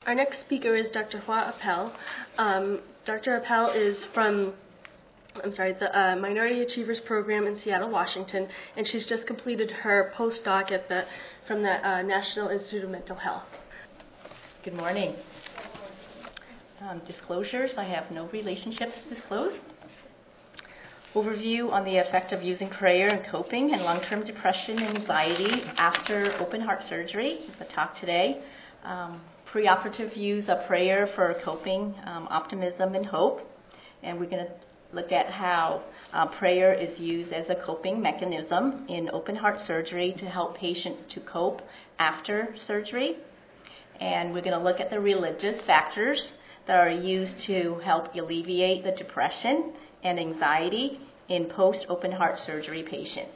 Our next speaker is Dr. Hua Appel. Dr. Appel is from the Minority Achievers Program in Seattle, Washington, and she's just completed her postdoc from the National Institute of Mental Health. Good morning. Disclosures, I have no relationships to disclose. Overview on the effect of using prayer and coping and long-term depression and anxiety after open heart surgery. The talk today. Preoperative use of prayer for coping, optimism, and hope. And we're going to look at how prayer is used as a coping mechanism in open heart surgery to help patients to cope after surgery. And we're going to look at the religious factors that are used to help alleviate the depression and anxiety in post-open heart surgery patients.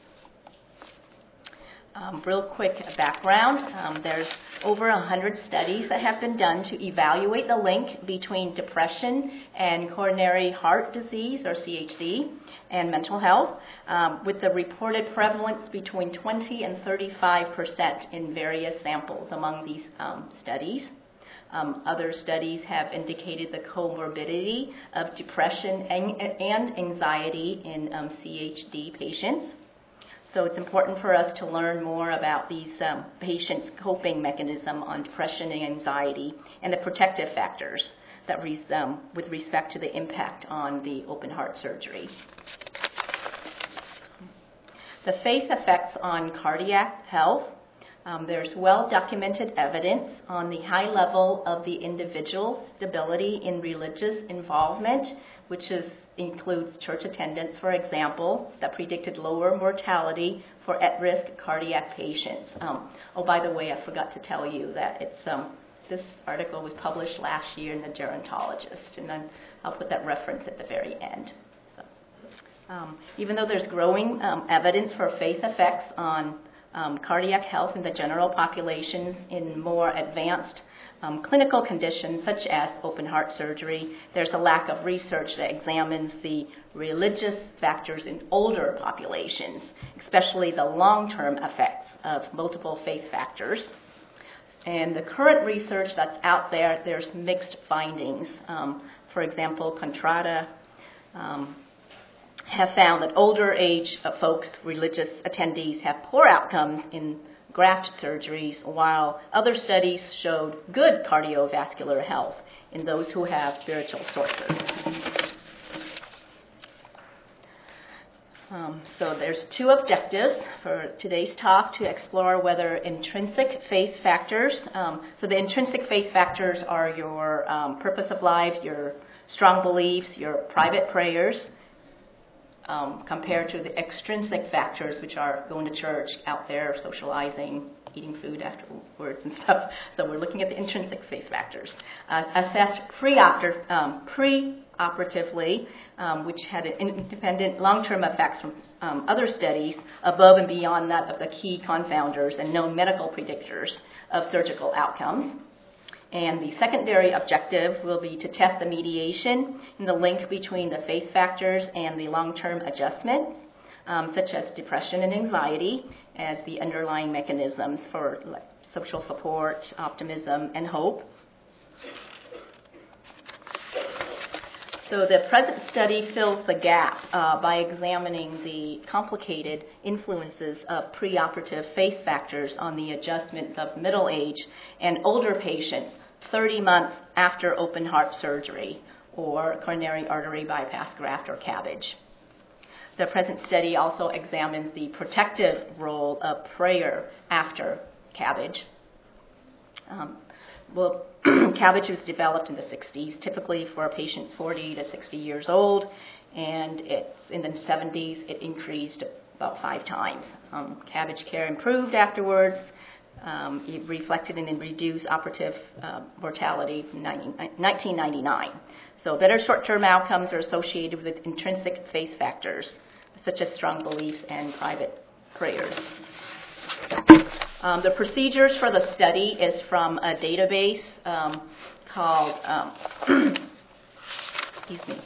Real quick background, there's over 100 studies that have been done to evaluate the link between depression and coronary heart disease, or CHD, and mental health, with the reported prevalence between 20 and 35% in various samples among these studies. Other studies have indicated the comorbidity of depression and anxiety in CHD patients. So it's important for us to learn more about these patients' coping mechanism on depression and anxiety and the protective factors that with respect to the impact on the open heart surgery. The faith effects on cardiac health. There's well-documented evidence on the high level of the individual stability in religious involvement, which includes church attendance, for example, that predicted lower mortality for at-risk cardiac patients. By the way, I forgot to tell you that this article was published last year in the Gerontologist, and then I'll put that reference at the very end. Even though there's growing evidence for faith effects on cardiac health in the general populations in more advanced clinical conditions such as open heart surgery, there's a lack of research that examines the religious factors in older populations, especially the long-term effects of multiple faith factors. And the current research that's out there, there's mixed findings. For example, Contrada have found that older age folks, religious attendees, have poor outcomes in graft surgeries, while other studies showed good cardiovascular health in those who have spiritual sources. So there's two objectives for today's talk: to explore whether intrinsic faith factors, so the intrinsic faith factors are your purpose of life, your strong beliefs, your private prayers, compared to the extrinsic factors, which are going to church, out there, socializing, eating food afterwards and stuff. So we're looking at the intrinsic faith factors. Assessed preoperatively, which had independent long-term effects from other studies above and beyond that of the key confounders and known medical predictors of surgical outcomes. And the secondary objective will be to test the mediation and the link between the faith factors and the long-term adjustments, such as depression and anxiety, as the underlying mechanisms for social support, optimism, and hope. So the present study fills the gap by examining the complicated influences of preoperative faith factors on the adjustments of middle age and older patients 30 months after open heart surgery or coronary artery bypass graft or CABG. The present study also examines the protective role of prayer after CABG. CABG was developed in the 60s, typically for patients 40 to 60 years old, and in the 70s it increased about 5 times. CABG care improved afterwards. It reflected in reduced operative mortality in 1999. So better short-term outcomes are associated with intrinsic faith factors, such as strong beliefs and private prayers. The procedures for the study is from a database called, excuse me.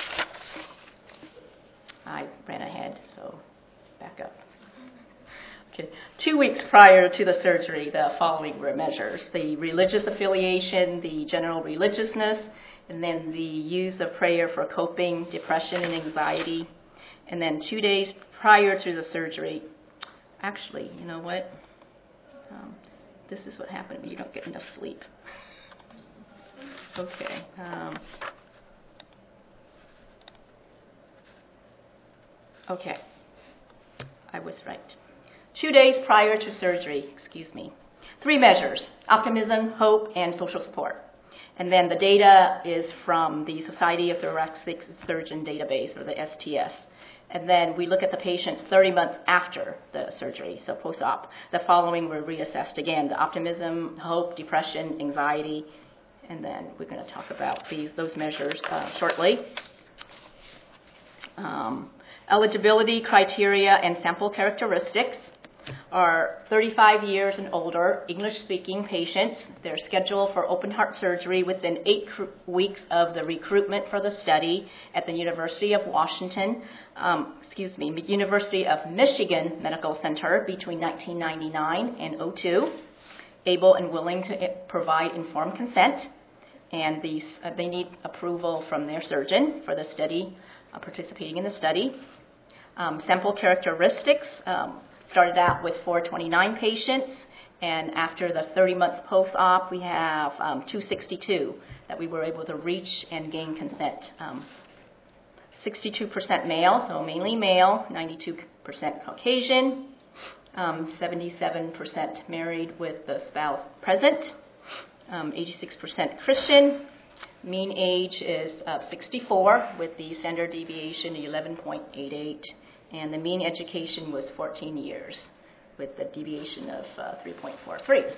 I ran ahead, so back up. Okay. 2 weeks prior to the surgery, the following were measures: the religious affiliation, the general religiousness, and then the use of prayer for coping, depression, and anxiety. And then 2 days prior to the surgery, actually, you know what? This is what happened when you don't get enough sleep. Okay. Okay. I was right. 2 days prior to surgery, 3 measures: optimism, hope, and social support. And then the data is from the Society of Thoracic Surgeon database, or the STS. And then we look at the patients 30 months after the surgery, so post-op. The following were reassessed again: the optimism, hope, depression, anxiety. And then we're going to talk about those measures shortly. Eligibility criteria and sample characteristics are 35 years and older, English-speaking patients. They're scheduled for open heart surgery within 8 weeks of the recruitment for the study at the University of University of Michigan Medical Center between 1999 and 2002, able and willing to provide informed consent, and they need approval from their surgeon for the study, participating in the study. Sample characteristics started out with 429 patients, and after the 30 months post-op, we have 262 that we were able to reach and gain consent. 62% male, so mainly male, 92% Caucasian, 77% married with the spouse present, 86% Christian. Mean age is 64 with the standard deviation 11.88, and the mean education was 14 years with the deviation of 3.43.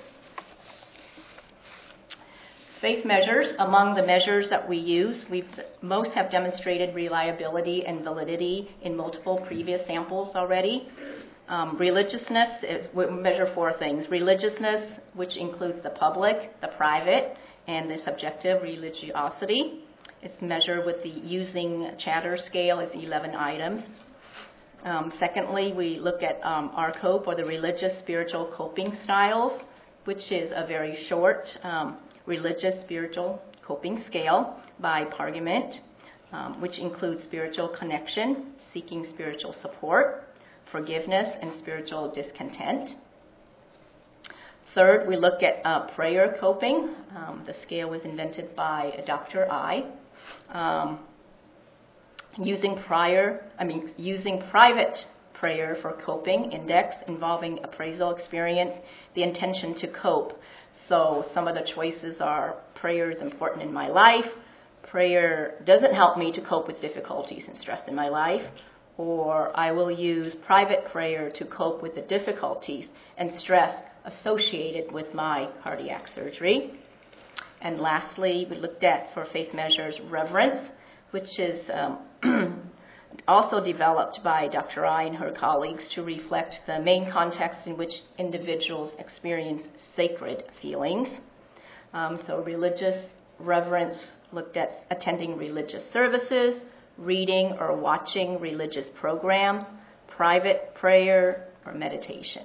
Faith measures. Among the measures that we use, most have demonstrated reliability and validity in multiple previous samples already. Religiousness, we measure 4 things. Religiousness, which includes the public, the private, and the subjective religiosity. It's measured with the using chatter scale as 11 items. Secondly, we look at RCOPE, or the Religious Spiritual Coping Styles, which is a very short religious spiritual coping scale by Pargament, which includes spiritual connection, seeking spiritual support, forgiveness, and spiritual discontent. Third, we look at prayer coping. The scale was invented by Dr. I. Using private prayer for coping index involving appraisal experience, the intention to cope. So some of the choices are: prayer is important in my life, prayer doesn't help me to cope with difficulties and stress in my life, or I will use private prayer to cope with the difficulties and stress associated with my cardiac surgery. And lastly, we looked at, for faith measures, reverence, which is also developed by Dr. I and her colleagues to reflect the main context in which individuals experience sacred feelings. So religious reverence looked at attending religious services, reading or watching religious programs, private prayer, or meditation.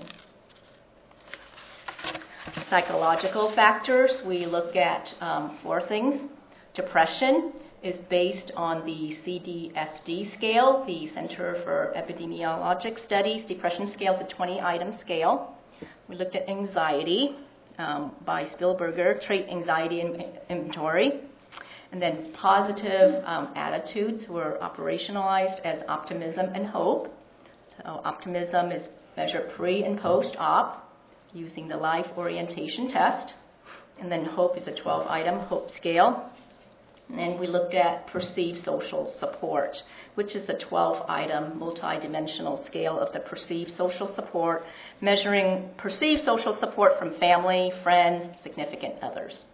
Psychological factors, we look at 4 things. Depression is based on the CDSD scale, the Center for Epidemiologic Studies. Depression scale is a 20-item scale. We looked at anxiety by Spielberger, Trait Anxiety Inventory. And then positive attitudes were operationalized as optimism and hope. So optimism is measured pre and post-op using the life orientation test. And then hope is a 12-item hope scale. And then we looked at perceived social support, which is a 12-item multidimensional scale of the perceived social support, measuring perceived social support from family, friends, significant others.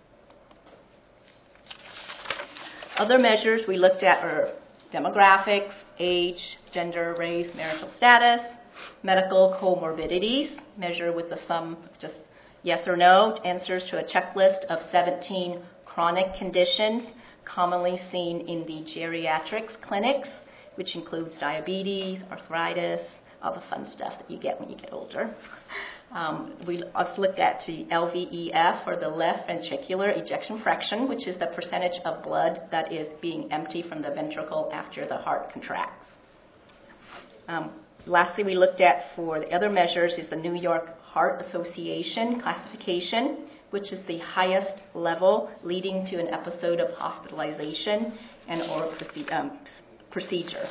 Other measures we looked at are demographics, age, gender, race, marital status, medical comorbidities, measured with the sum of just yes or no answers to a checklist of 17 chronic conditions commonly seen in the geriatrics clinics, which includes diabetes, arthritis, all the fun stuff that you get when you get older. We also looked at the LVEF, or the left ventricular ejection fraction, which is the percentage of blood that is being empty from the ventricle after the heart contracts. Lastly, we looked at, for the other measures, is the New York Heart Association classification, which is the highest level leading to an episode of hospitalization and or procedure.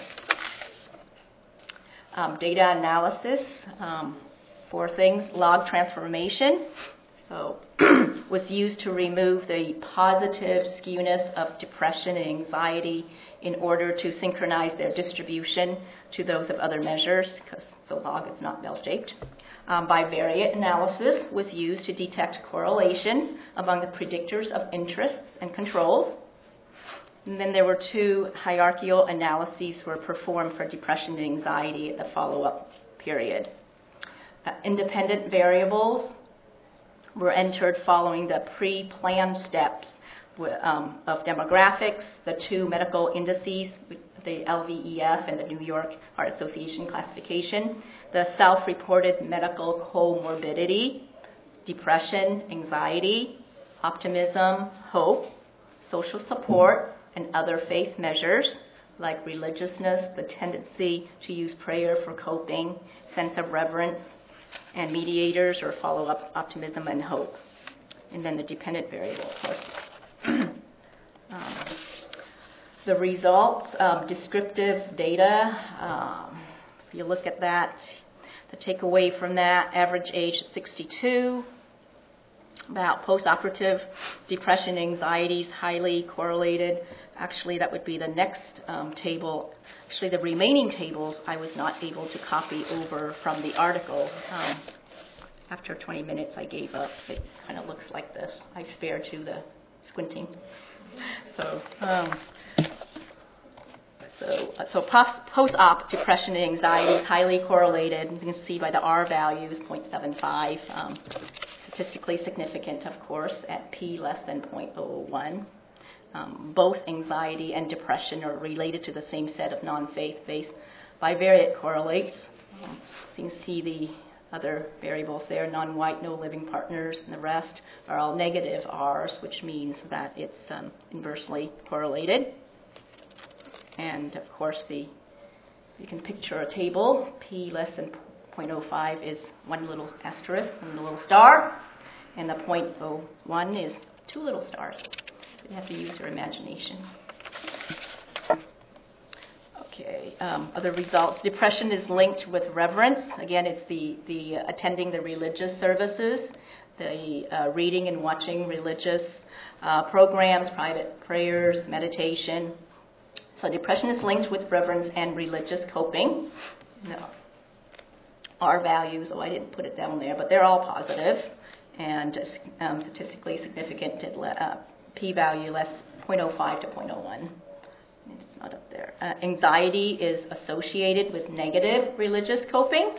Data analysis, 4 things. Log transformation, so was used to remove the positive skewness of depression and anxiety in order to synchronize their distribution to those of other measures, because the log is not bell-shaped. Bivariate analysis was used to detect correlations among the predictors of interests and controls. And then there were 2 hierarchical analyses were performed for depression and anxiety at the follow-up period. Independent variables were entered following the pre-planned steps of demographics, the 2 medical indices, the LVEF and the New York Heart Association classification, the self-reported medical comorbidity, depression, anxiety, optimism, hope, social support, and other faith measures like religiousness, the tendency to use prayer for coping, sense of reverence, and mediators or follow-up optimism and hope. And then the dependent variable, of course. The results, descriptive data, if you look at that, the takeaway from that, average age 62, about post-operative depression, anxiety is highly correlated. Actually, that would be the next table. Actually, the remaining tables I was not able to copy over from the article. After 20 minutes, I gave up. It kind of looks like this. I spared to the squinting. So post-op depression and anxiety is highly correlated. You can see by the R values, 0.75. Statistically significant, of course, at P less than 0.001. Both anxiety and depression are related to the same set of non-faith-based bivariate correlates. You can see the other variables there, non-white, no living partners, and the rest are all negative R's, which means that it's inversely correlated. And of course, you can picture a table. P less than 0.05 is 1 little asterisk, 1 little star, and the 0.01 is 2 little stars. You have to use your imagination. Okay, other results. Depression is linked with reverence. Again, it's the attending the religious services, the reading and watching religious programs, private prayers, meditation. So depression is linked with reverence and religious coping. No. R values, I didn't put it down there, but they're all positive and statistically significant. P-value less 0.05 to 0.01. It's not up there. Anxiety is associated with negative religious coping,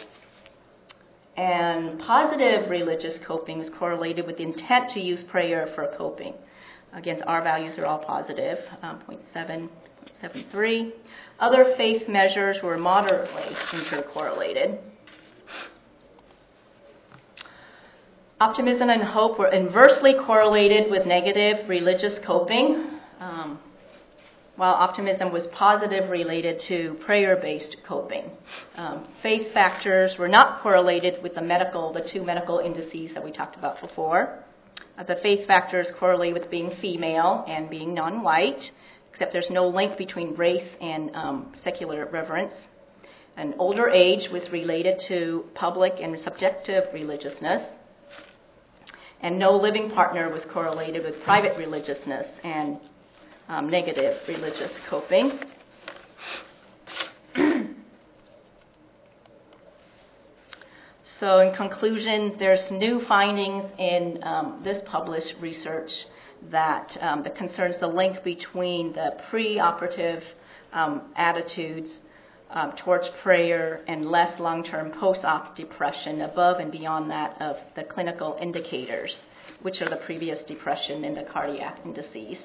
and positive religious coping is correlated with intent to use prayer for coping. Again, R values are all positive, 0.7, 0.73. Other faith measures were moderately intercorrelated. Optimism and hope were inversely correlated with negative religious coping, while optimism was positive related to prayer-based coping. Faith factors were not correlated with the 2 medical indices that we talked about before. The faith factors correlate with being female and being non-white, except there's no link between race and secular reverence. And older age was related to public and subjective religiousness. And no living partner was correlated with private religiousness and negative religious coping. So in conclusion, there's new findings in this published research that concerns the link between the preoperative attitudes towards prayer and less long-term post-op depression above and beyond that of the clinical indicators, which are the previous depression and the cardiac indices.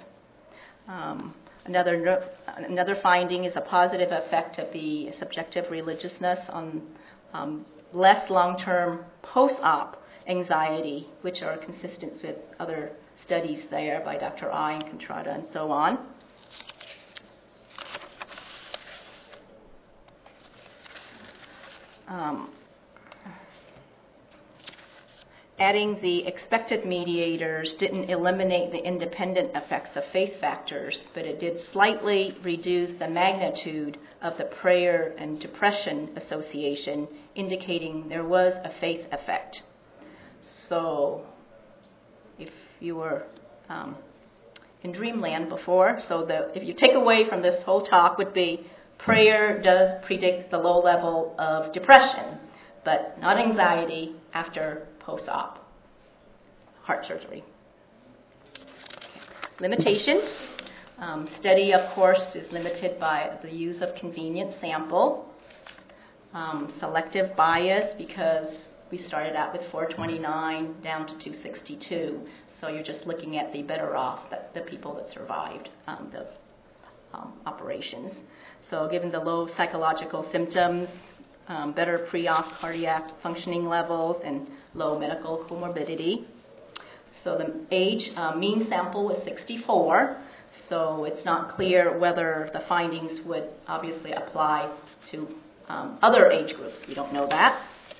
Another finding is a positive effect of the subjective religiousness on less long-term post-op anxiety, which are consistent with other studies there by Dr. I and Contrada and so on. Adding the expected mediators didn't eliminate the independent effects of faith factors, but it did slightly reduce the magnitude of the prayer and depression association, indicating there was a faith effect. So if you were in dreamland before, if you take away from this whole talk would be prayer does predict the low level of depression, but not anxiety after post-op heart surgery. Limitations. Study, of course, is limited by the use of convenient sample. Selective bias, because we started out with 429 down to 262. So you're just looking at the better off, the people that survived the operations. So given the low psychological symptoms, better pre-op cardiac functioning levels, and low medical comorbidity. So the age, mean sample was 64, so it's not clear whether the findings would obviously apply to other age groups. We don't know that.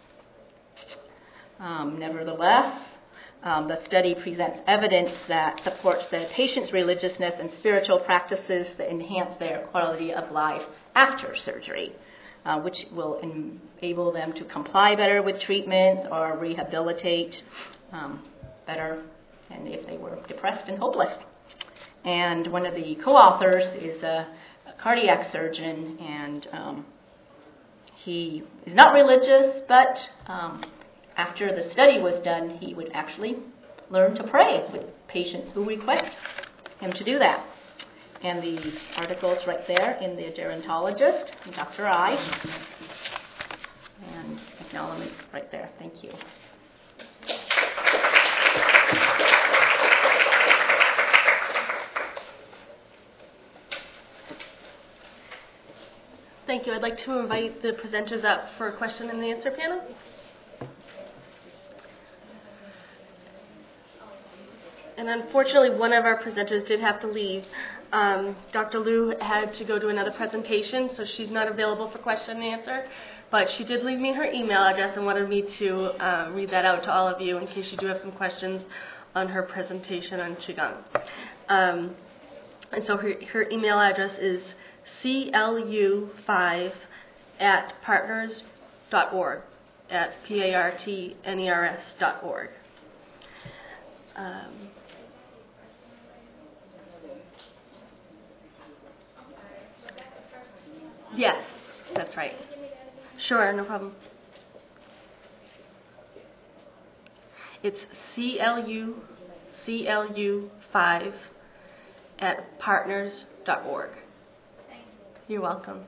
Nevertheless, the study presents evidence that supports the patient's religiousness and spiritual practices that enhance their quality of life after surgery, which will enable them to comply better with treatments or rehabilitate better, and if they were depressed and hopeless. And one of the co-authors is a cardiac surgeon, and he is not religious, but after the study was done, he would actually learn to pray with patients who request him to do that. And the article's right there in the Gerontologist, Dr. I, and acknowledgement right there. Thank you. Thank you. I'd like to invite the presenters up for a question and answer panel. And unfortunately, one of our presenters did have to leave. Dr. Liu had to go to another presentation, so she's not available for question and answer. But she did leave me her email address and wanted me to read that out to all of you in case you do have some questions on her presentation on Qigong. And so her email address is clu5@partners.org, at partners.org. Yes, that's right. Sure, no problem. It's clu5@partners.org. You're welcome.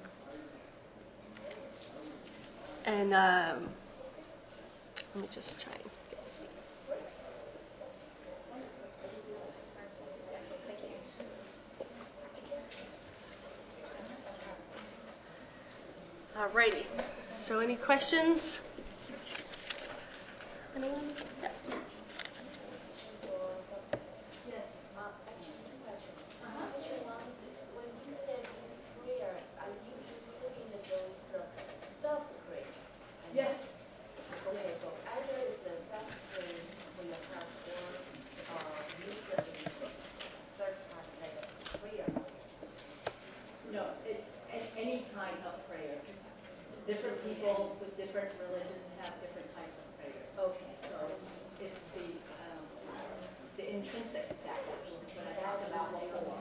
And let me just try and get this. Alrighty. So any questions? Anyone? Yeah. Yes. Okay, so either it's the self-screen when you have or use the third party like prayer. No, it's any kind of prayer. Different people with different religions have different types of prayer. Okay. So it's the intrinsic factors, what I talked about before.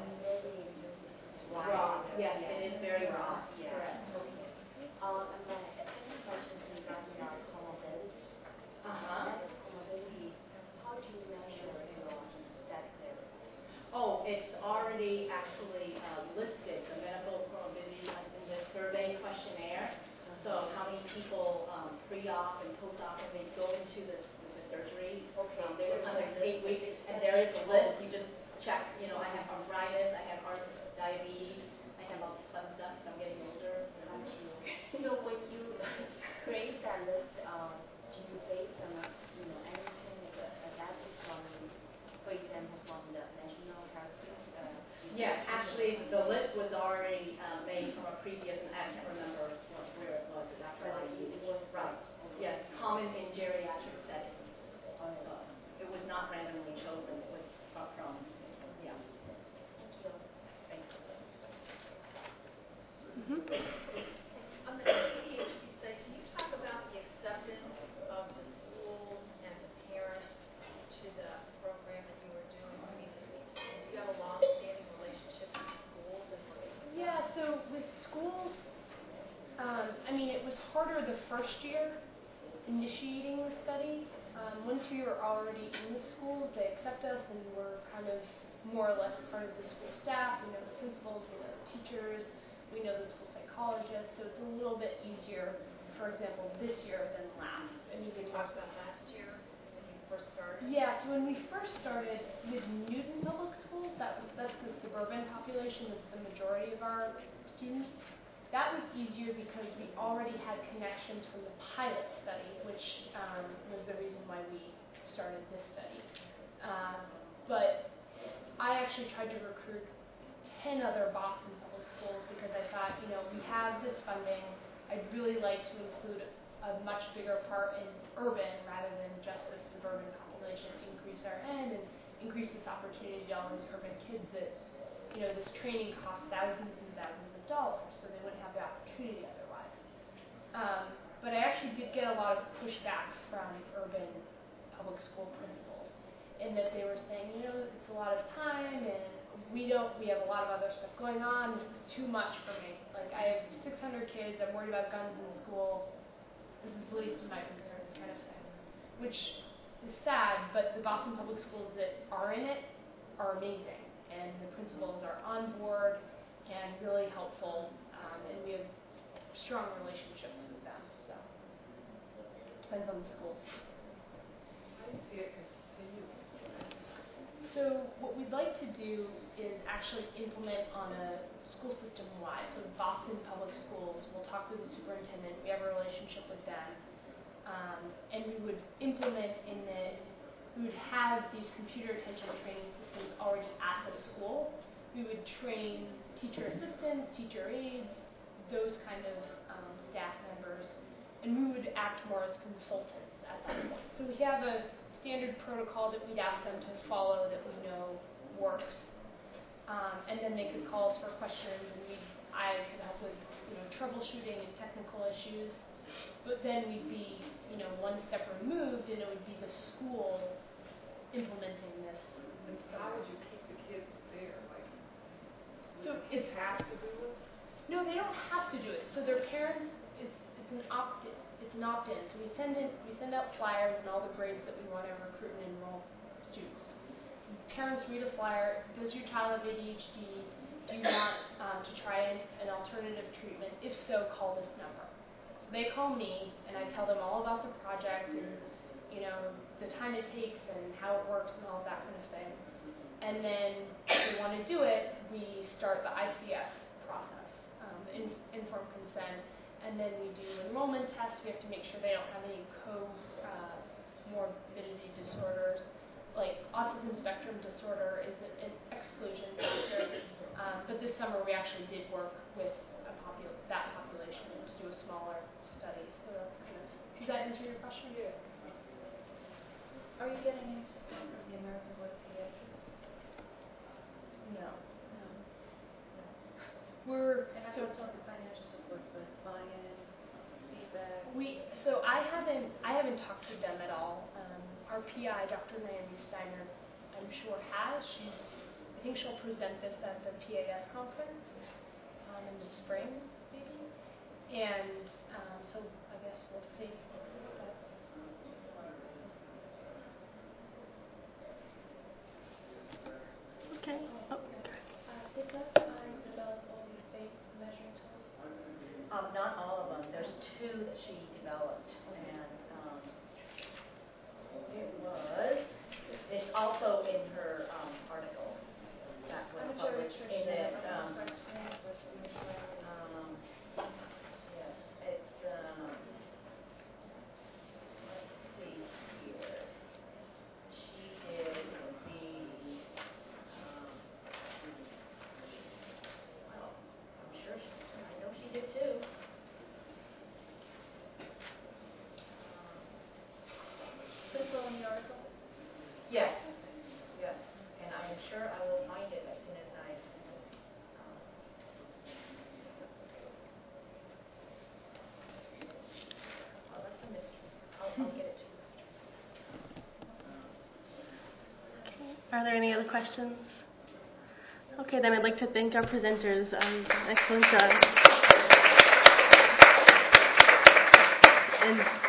Raw. Yes, it is very raw. Yeah. Correct. Okay. And my second question is regarding our comorbidity. Comorbidity, how do you measure that clearly? Oh, it's already actually listed, the medical comorbidity in the survey questionnaire. So how many people pre-op and post-op when they go into the surgery? Okay. They were under 8 weeks, and there is a list. You just check, I have arthritis, I have diabetes, I have all this fun stuff, I'm getting older. So when you create that Yeah, actually, the list was already made from a previous, and I can't remember where it was, that's what I used. Right, yes, common in geriatric settings. It was not randomly chosen, it was from yeah. Thank you. On the ADHD side, can you talk about the acceptance of the schools and the parents to the program that you were doing? I mean, do you have a long-standing relationship with the schools? Yeah, so with schools, I mean, it was harder the first year initiating the study. Once we were already in the schools, they accept us and we're kind of more or less part of the school staff. We know the principals, we know the teachers, we know the school psychologists, so it's a little bit easier, for example, this year than last. And even Talk about last year when you first started? Yeah, so when we first started with Newton Public Schools, that's the suburban population, that's the majority of our students. That was easier because we already had connections from the pilot study, which was the reason why we started this study. But I actually tried to recruit 10 other Boston public schools because I thought, you know, we have this funding. I'd really like to include a much bigger part in urban rather than just the suburban population, increase our end and increase this opportunity to all these urban kids that, you know, this training costs thousands and thousands of dollars, so they wouldn't have the opportunity otherwise. But I actually did get a lot of pushback from urban public school principals in that they were saying, you know, it's a lot of time and we have a lot of other stuff going on. This is too much for me. Like, I have 600 kids. I'm worried about guns in school. This is the least of my concerns, kind of thing. Which is sad, but the Boston public schools that are in it are amazing. And the principals are on board and really helpful. And we have strong relationships with them. So, depends on the school. How do you see it continue? So what we'd like to do is actually implement on a school system-wide. So Boston Public Schools, we'll talk with the superintendent, we have a relationship with them, and we would implement in that we would have these computer attention training systems already at the school. We would train teacher assistants, teacher aides, those kind of staff members, and we would act more as consultants at that point. So we have a standard protocol that we'd ask them to follow that we know works, and then they could call us for questions, and I could help with, you know, troubleshooting and technical issues. But then we'd be, you know, one step removed, and it would be the school implementing this. And how would you keep the kids there? Like, So the kids have to do it? No, they don't have to do it. So their parents, it's an opt-in. It's an opt-in. So we send out flyers and all the grades that we want to recruit and enroll students. Parents read a flyer. Does your child have ADHD? Do you want to try an alternative treatment? If so, call this number. So they call me, and I tell them all about the project and, you know, the time it takes and how it works and all of that kind of thing. And then if they want to do it, we start the ICF process, informed consent. And then we do enrollment tests. We have to make sure they don't have any comorbidity disorders. Like autism spectrum disorder is an exclusion factor. But this summer we actually did work with that population to do a smaller study. So that's kind of, does that answer your question? Yeah. Are you getting any support from the American Board of Pediatrics? No. We're And I'm so not talking financial support, but buy-in, feedback. So I haven't talked to them at all. Our PI, Dr. Naomi Steiner, I'm sure has. I think she'll present this at the PAS conference in the spring, maybe. And so I guess we'll see. Okay. Oh. Did Dr. develop all these state measuring tools? Not all of them. There's 2 that she developed, and it's also in her article that was published in the, yes, it's, let's see here. She did the Yes, yes, and I am sure I will find it as soon as I, well, that's a mystery. I'll get it to you. Are there any other questions? Okay, then I'd like to thank our presenters. Excellent job. And